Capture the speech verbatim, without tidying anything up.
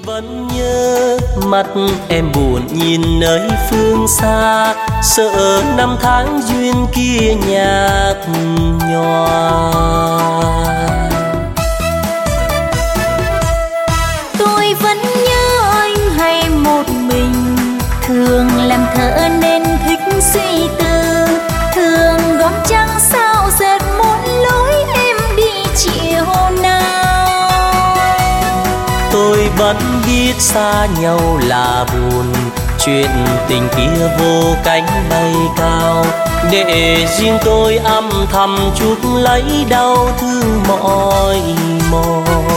vẫn nhớ mắt em buồn nhìn nơi phương xa, sợ năm tháng duyên kia nhạt nhòa. Tôi vẫn nhớ anh hay một mình, thường làm thơ nên thích suy tư, thường gom trăng sao dệt muốn lối em đi chiều nào. Tôi vẫn biết xa nhau là buồn, chuyện tình kia vô cánh bay cao, để riêng tôi âm thầm chút lấy đau thương mỏi mòn.